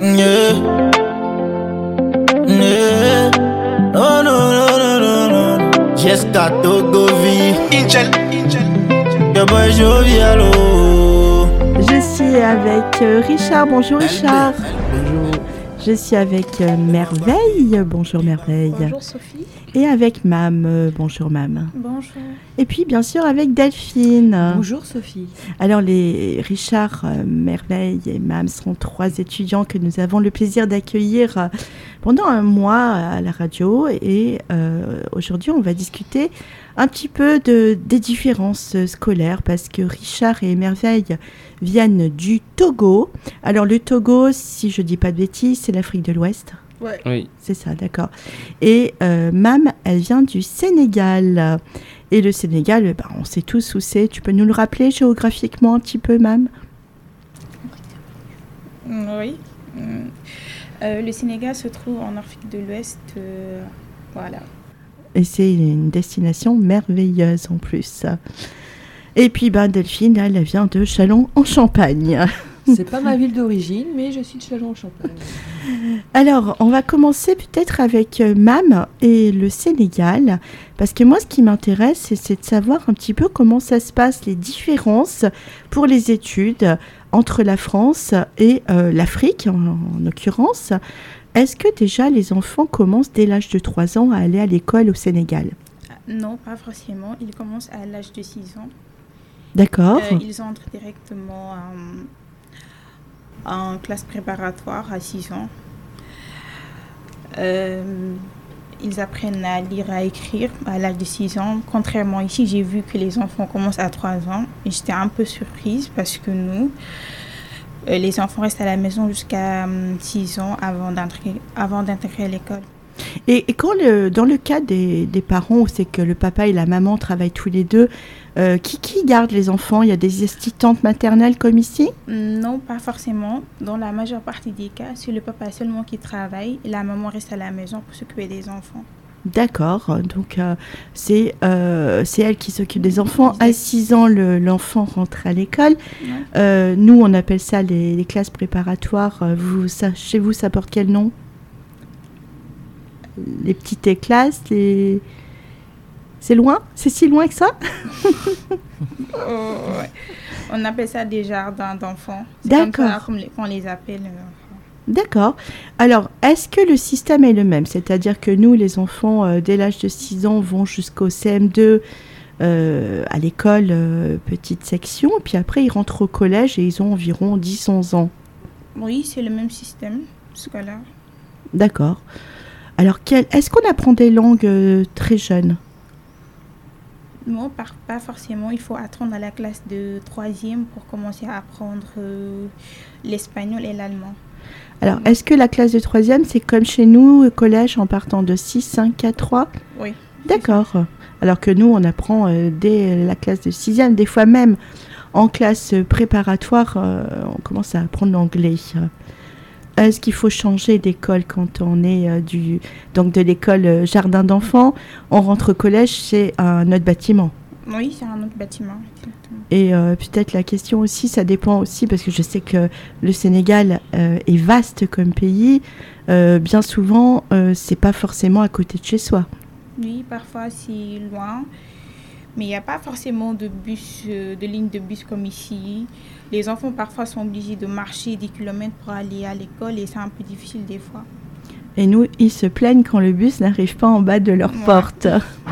Yeah. Yeah. Oh no no no no no. Jessica Togovi. Angel. Your boy Jovial. Je suis avec Richard. Bonjour Richard. Bonjour. Je suis avec Merveille. Bonjour Merveille. Bonjour Sophie. Et avec Mam. Bonjour Mam. Bonjour. Et puis bien sûr avec Delphine. Bonjour Sophie. Alors les Richard, Merveille et Mam sont 3 étudiants que nous avons le plaisir d'accueillir pendant un mois à la radio. Et aujourd'hui on va discuter un petit peu des différences scolaires parce que Richard et Merveille viennent du Togo. Alors le Togo, si je dis pas de bêtises, c'est l'Afrique de l'Ouest. Ouais. Oui. C'est ça, d'accord. Et Mam, elle vient du Sénégal. Et le Sénégal, on sait tous où c'est. Tu peux nous le rappeler géographiquement un petit peu, Mam ? Oui. Le Sénégal se trouve en Afrique de l'Ouest. Voilà. Et c'est une destination merveilleuse en plus. Et puis Delphine, elle vient de Châlons-en-Champagne. C'est pas ma ville d'origine, mais je suis de Châlons-en-Champagne. Alors, on va commencer peut-être avec Mam et le Sénégal. Parce que moi, ce qui m'intéresse, c'est de savoir un petit peu comment ça se passe, les différences pour les études entre la France et l'Afrique, en l'occurrence. Est-ce que déjà les enfants commencent dès l'âge de 3 ans à aller à l'école au Sénégal ? Non, pas forcément. Ils commencent à l'âge de 6 ans. D'accord. Ils entrent directement en classe préparatoire à 6 ans. Ils apprennent à lire, à écrire à l'âge de 6 ans. Contrairement ici, j'ai vu que les enfants commencent à 3 ans. Et j'étais un peu surprise parce que nous, les enfants restent à la maison jusqu'à 6 ans avant d'intégrer l'école. Et quand dans le cas des parents où c'est que le papa et la maman travaillent tous les deux, qui garde les enfants ? Il y a des assistantes maternelles comme ici ? Non, pas forcément. Dans la majeure partie des cas, c'est le papa seulement qui travaille et la maman reste à la maison pour s'occuper des enfants. D'accord, donc c'est elle qui s'occupe des enfants. À 6 ans, l'enfant rentre à l'école. Nous, on appelle ça les classes préparatoires. Chez vous, ça porte quel nom ? Les petites classes, c'est loin ? C'est si loin que ça ? Ouais. On appelle ça des jardins d'enfants. C'est D'accord. comme ça qu'on les appelle. D'accord. Alors, est-ce que le système est le même ? C'est-à-dire que nous, les enfants, dès l'âge de 6 ans, vont jusqu'au CM2 à l'école, petite section, et puis après, ils rentrent au collège et ils ont environ 10-11 ans. Oui, c'est le même système scolaire. D'accord. Alors, est-ce qu'on apprend des langues très jeunes ? Non, pas forcément. Il faut attendre à la classe de 3e pour commencer à apprendre l'espagnol et l'allemand. Alors, est-ce que la classe de 3e, c'est comme chez nous, au collège, en partant de 6, 5, 4, 3 ? Oui. D'accord. Alors que nous, on apprend dès la classe de 6e, des fois même en classe préparatoire, on commence à apprendre l'anglais. Est-ce qu'il faut changer d'école quand on est donc de l'école jardin d'enfants, on rentre au collège, c'est un autre bâtiment ? Oui, c'est un autre bâtiment. Exactement. Et peut-être la question aussi, ça dépend aussi, parce que je sais que le Sénégal est vaste comme pays. Bien souvent, c'est pas forcément à côté de chez soi. Oui, parfois c'est loin, mais il n'y a pas forcément de ligne de bus comme ici. Les enfants parfois sont obligés de marcher des kilomètres pour aller à l'école et c'est un peu difficile des fois. Et nous, ils se plaignent quand le bus n'arrive pas en bas de leur porte.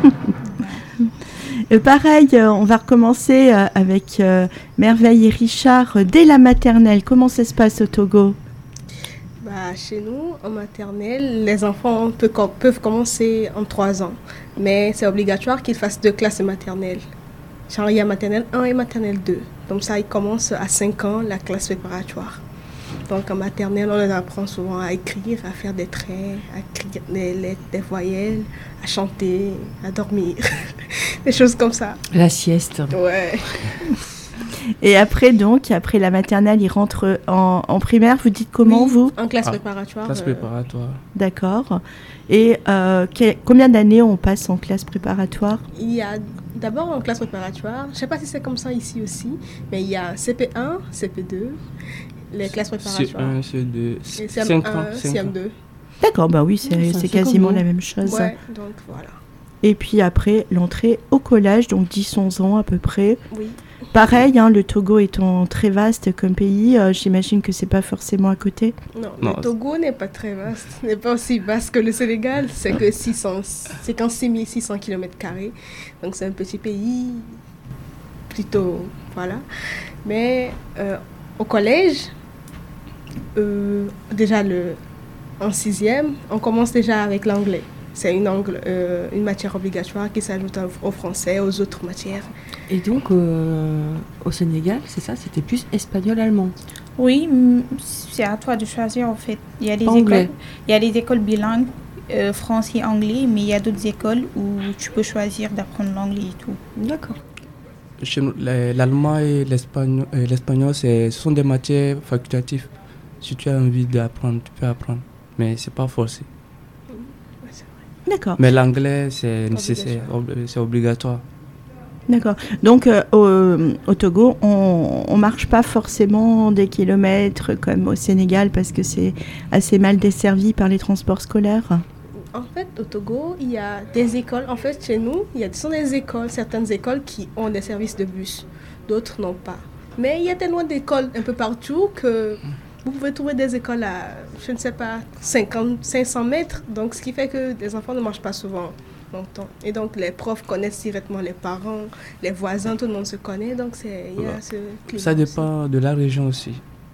Pareil, on va recommencer avec Merveille et Richard dès la maternelle. Comment ça se passe au Togo ? Chez nous, en maternelle, les enfants peuvent commencer en 3 ans, mais c'est obligatoire qu'ils fassent 2 classes maternelles. Genre, il y a maternelle 1 et maternelle 2. Donc ça, ils commencent à 5 ans la classe préparatoire. Donc en maternelle, on les apprend souvent à écrire, à faire des traits, à écrire des lettres, des voyelles, à chanter, à dormir, des choses comme ça. La sieste. Ouais. Et après la maternelle, ils rentrent en primaire. Vous dites comment, Oui, vous ? En classe préparatoire. Classe préparatoire. D'accord. Et combien d'années on passe en classe préparatoire ? Il y a d'abord en classe préparatoire, je ne sais pas si c'est comme ça ici aussi, mais il y a CP1, CP2, les classes préparatoires. CE1, CE2, Et 5 ans. CM1, CM2. D'accord, bah oui, c'est c'est quasiment comme nous. la même chose. Ouais, donc voilà. Et puis après, l'entrée au collège, donc 10-11 ans à peu près. Oui. Pareil, hein, le Togo étant très vaste comme pays, j'imagine que c'est pas forcément à côté. Non, le Togo n'est pas très vaste, n'est pas aussi vaste que le Sénégal. C'est que 6600 km². Donc c'est un petit pays, plutôt, voilà. Mais au collège, déjà en 6e, on commence déjà avec l'anglais. C'est une matière obligatoire qui s'ajoute au français, aux autres matières. Et donc, au Sénégal, c'est ça, c'était plus espagnol-allemand. Oui, c'est à toi de choisir en fait. Il y a Anglais. il y a des écoles bilingues, français-anglais, mais il y a d'autres écoles où tu peux choisir d'apprendre l'anglais et tout. D'accord. Chez nous, l'allemand et l'espagnol, ce sont des matières facultatives. Si tu as envie d'apprendre, tu peux apprendre. Mais c'est pas forcé. D'accord. Mais l'anglais, c'est nécessaire, c'est obligatoire. D'accord. Donc au Togo, on marche pas forcément des kilomètres comme au Sénégal parce que c'est assez mal desservi par les transports scolaires. En fait, au Togo, il y a des écoles. En fait, chez nous, ce sont des écoles, certaines écoles qui ont des services de bus, d'autres n'ont pas. Mais il y a tellement d'écoles un peu partout que vous pouvez trouver des écoles à, je ne sais pas, 500 mètres. Donc, ce qui fait que les enfants ne marchent pas souvent longtemps. Et donc, les profs connaissent directement les parents, les voisins, tout le monde se connaît. Donc, il y a ce climat. Ça dépend de la région aussi.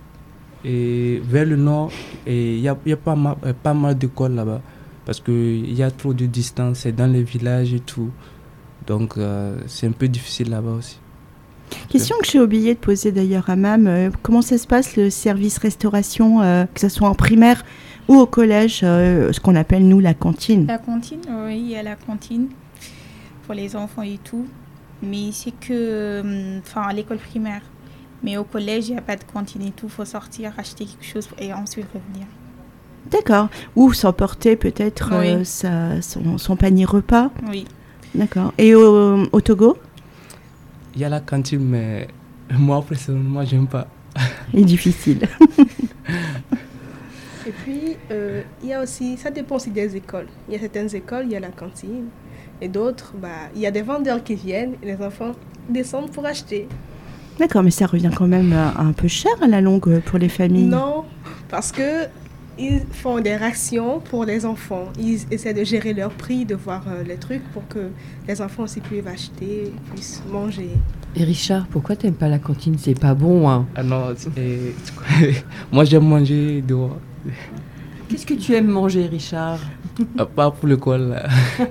Et vers le nord, il y a pas mal d'écoles là-bas. Parce qu'il y a trop de distance, c'est dans les villages et tout. Donc, c'est un peu difficile là-bas aussi. Question que j'ai oublié de poser d'ailleurs à Mam. Comment ça se passe le service restauration, que ce soit en primaire ou au collège, ce qu'on appelle nous la cantine? La cantine, oui, il y a la cantine pour les enfants et tout. Mais c'est que à l'école primaire. Mais au collège, il n'y a pas de cantine et tout. Il faut sortir, acheter quelque chose et ensuite revenir. D'accord. Ou s'emporter peut-être Oui. son panier repas. Oui. D'accord. Et au Togo? Il y a la cantine, mais moi, personnellement, j'aime pas. C'est difficile. Et puis, il y a aussi, ça dépend aussi des écoles. Il y a certaines écoles, il y a la cantine. Et d'autres, il y a des vendeurs qui viennent et les enfants descendent pour acheter. D'accord, mais ça revient quand même un peu cher à la longue pour les familles. Non, parce que ils font des rations pour les enfants. Ils essaient de gérer leur prix, de voir les trucs pour que les enfants aussi puissent acheter, puissent manger. Et Richard, pourquoi t'aimes pas la cantine? C'est pas bon, hein. Ah non, moi, j'aime manger dehors. Qu'est-ce que tu aimes manger, Richard? Pas pour l'école. Là.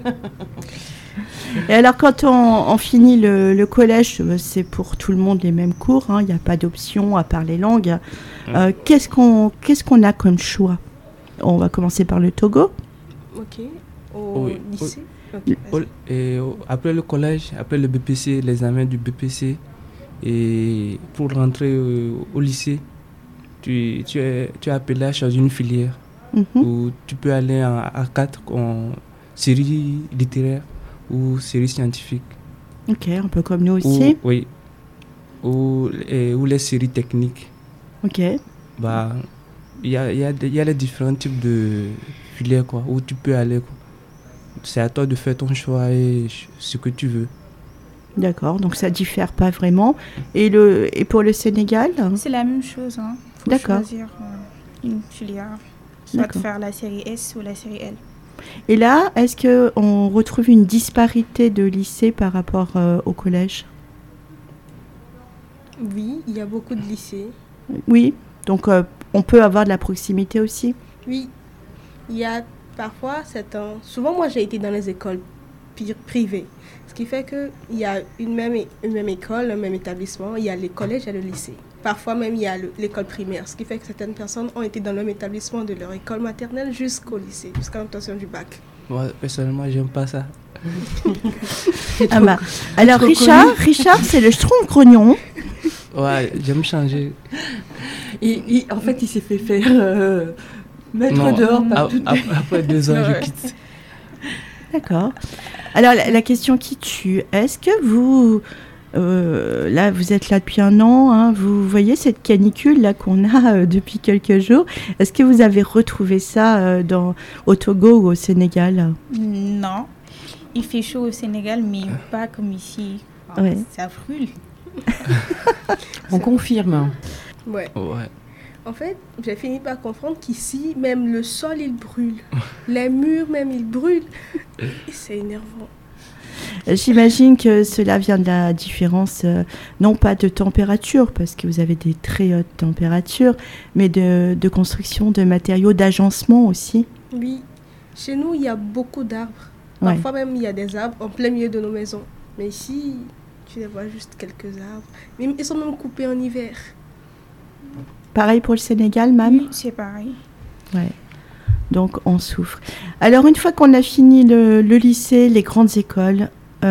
Et alors, quand on finit le collège, c'est pour tout le monde les mêmes cours. Il n'y a pas d'option à part les langues. Qu'est-ce qu'on a comme choix? On va commencer par le Togo. Ok. Au Oui, lycée. Ok, vas-y. Après le collège, après le BPC, les examens du BPC, et pour rentrer au lycée, tu es appelé à choisir une filière où tu peux aller en A4 en série littéraire ou série scientifique. Ok, un peu comme nous aussi. Oui. Ou les séries techniques. Ok. Il y a les différents types de filières quoi, où tu peux aller. Quoi. C'est à toi de faire ton choix et ce que tu veux. D'accord, donc ça diffère pas vraiment. Et pour le Sénégal? C'est la même chose. Faut D'accord. choisir une filière. Soit de D'accord. faire la série S ou la série L. Et là, est-ce qu'on retrouve une disparité de lycée par rapport au collège? Oui, il y a beaucoup de lycées. Oui, donc on peut avoir de la proximité aussi. Oui, il y a parfois souvent, moi, j'ai été dans les écoles privées. Ce qui fait qu'il y a une même école, un même établissement. Il y a les collèges et le lycée. Parfois même, il y a l'école primaire. Ce qui fait que certaines personnes ont été dans le même établissement de leur école maternelle jusqu'au lycée, jusqu'à l'obtention du bac. Moi, personnellement, j'aime pas ça. Alors, Richard, c'est le Schtroumpf-Grognon. Ouais, j'aime changer. Et en fait, il s'est fait faire mettre dehors par toutes les... Après 2 ans, je quitte. D'accord. Alors, la question qui tue, est-ce que vous Là, vous êtes là depuis un an. Hein, vous voyez cette canicule là qu'on a depuis quelques jours. Est-ce que vous avez retrouvé ça au Togo ou au Sénégal? Non. Il fait chaud au Sénégal, mais pas comme ici. Ouais. Ça brûle. On confirme. Ouais. Ouais. En fait, j'ai fini par comprendre qu'ici, même le sol, il brûle. Les murs, même, ils brûlent. Et c'est énervant. J'imagine que cela vient de la différence, non pas de température, parce que vous avez des très hautes températures, mais de construction, de matériaux, d'agencement aussi. Oui. Chez nous, il y a beaucoup d'arbres. Ouais. Parfois même, il y a des arbres en plein milieu de nos maisons. Mais ici, tu les vois juste quelques arbres. Mais ils sont même coupés en hiver. Pareil pour le Sénégal, Mam? Oui, c'est pareil. Ouais. Donc, on souffre. Alors, une fois qu'on a fini le lycée, les grandes écoles,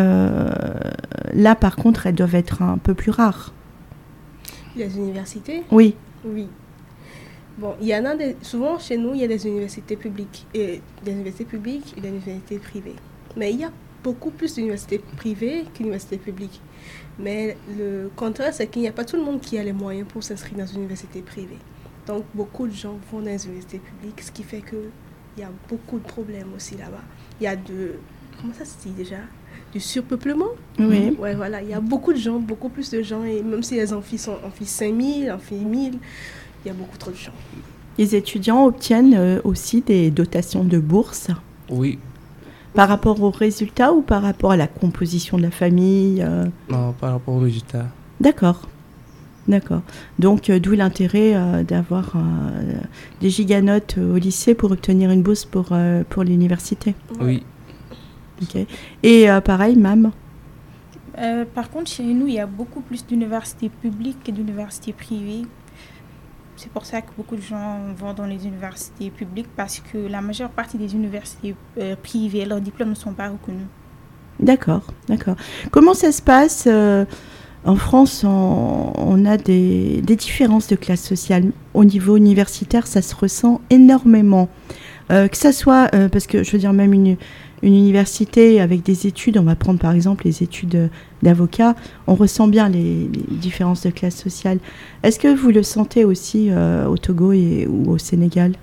là, par contre, elles doivent être un peu plus rares. Les universités? Oui. Oui. Bon, il y en a souvent chez nous, il y a des universités publiques et des universités publiques et des universités privées. Mais il y a beaucoup plus d'universités privées qu'universités publiques. Mais le contraire, c'est qu'il n'y a pas tout le monde qui a les moyens pour s'inscrire dans une université privée. Donc, beaucoup de gens vont dans les universités publiques, ce qui fait qu'il y a beaucoup de problèmes aussi là-bas. Il y a comment ça se dit déjà? Du surpeuplement. Oui. Ouais, voilà. Il y a beaucoup de gens, beaucoup plus de gens. Et même si les amphis sont amphis 5000, amphis 1000, il y a beaucoup trop de gens. Les étudiants obtiennent aussi des dotations de bourse. Oui. Par rapport aux résultats ou par rapport à la composition de la famille Non, par rapport aux résultats. D'accord. D'accord. Donc, d'où l'intérêt d'avoir des giganotes au lycée pour obtenir une bourse pour l'université. Oui. Ok. Et pareil, Mam? Par contre, chez nous, il y a beaucoup plus d'universités publiques que d'universités privées. C'est pour ça que beaucoup de gens vont dans les universités publiques parce que la majeure partie des universités privées, leurs diplômes ne sont pas reconnus. D'accord, d'accord. Comment ça se passe en France? On a des différences de classe sociale. Au niveau universitaire, ça se ressent énormément. Que ça soit, parce que je veux dire, même une université avec des études, on va prendre par exemple les études d'avocat, on ressent bien les différences de classe sociale. Est-ce que vous le sentez aussi au Togo ou au Sénégal?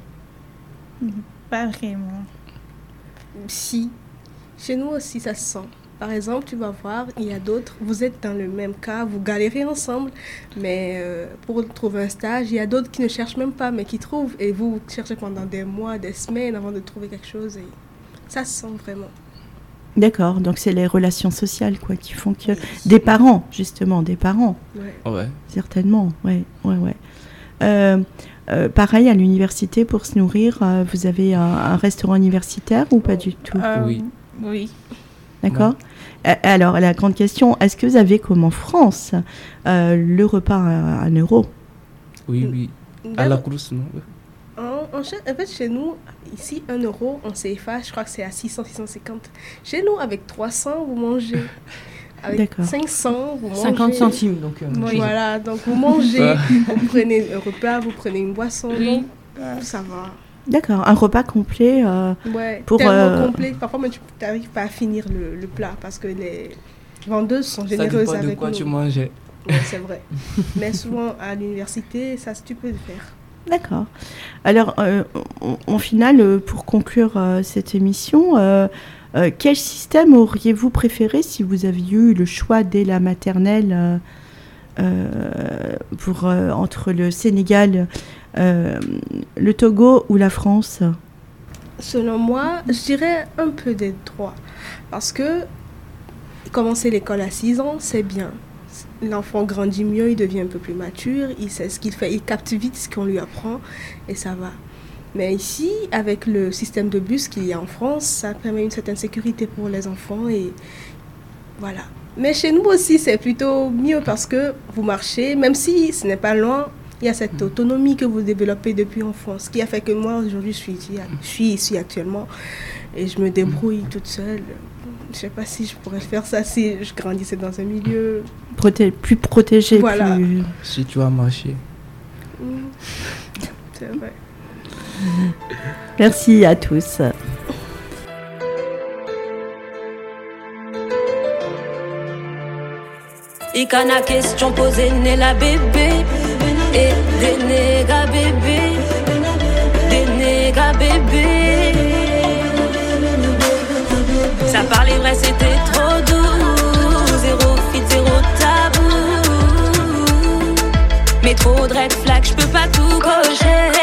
Pas vraiment. Si. Chez nous aussi, ça se sent. Par exemple, tu vas voir, il y a d'autres, vous êtes dans le même cas, vous galérez ensemble, mais pour trouver un stage, il y a d'autres qui ne cherchent même pas, mais qui trouvent, et vous cherchez pendant des mois, des semaines avant de trouver quelque chose, et ça se sent vraiment. D'accord, donc c'est les relations sociales quoi, qui font que... Des parents, justement, des parents. Ouais. Ouais. Certainement, ouais. Pareil, à l'université, pour se nourrir, vous avez un restaurant universitaire ou pas du tout? Oui. Oui. D'accord. Alors, la grande question, est-ce que vous avez, comme en France, le repas à 1 euro? Oui. À la course, non? En fait, chez nous, ici, 1 euro en CFA, je crois que c'est à 600, 650. Chez nous, avec 300, vous mangez. Avec D'accord. 500, vous mangez. 50 centimes, donc. Voilà, donc vous mangez, vous prenez un repas, vous prenez une boisson, Oui. donc ça va. D'accord, un repas complet Ouais, pour... tellement complet. Parfois, même, tu n'arrives pas à finir le plat parce que les vendeuses sont généreuses Ça dépend avec de quoi nous. tu mangeais. Ouais, c'est vrai. Mais souvent, à l'université, ça, tu peux le faire. D'accord. Alors, en final, pour conclure cette émission, quel système auriez-vous préféré si vous aviez eu le choix dès la maternelle entre le Sénégal, le Togo ou la France? Selon moi, je dirais un peu des trois. Parce que commencer l'école à 6 ans, c'est bien. L'enfant grandit mieux, il devient un peu plus mature, il sait ce qu'il fait, il capte vite ce qu'on lui apprend et ça va. Mais ici, avec le système de bus qu'il y a en France, ça permet une certaine sécurité pour les enfants et voilà. Mais chez nous aussi, c'est plutôt mieux parce que vous marchez, même si ce n'est pas loin, il y a cette autonomie que vous développez depuis enfance, ce qui a fait que moi, aujourd'hui, je suis ici actuellement et je me débrouille toute seule. Je ne sais pas si je pourrais faire ça si je grandissais dans un milieu... plus protégé, voilà. plus... Si tu as marché. C'est vrai. Merci à tous. Icana question posée, né la bébé. Et des négas bébé. Des négas bébé. Ça parlait vrai, c'était trop doux. Zéro fit, zéro tabou. Mais trop de red flag, j'peux pas tout cocher.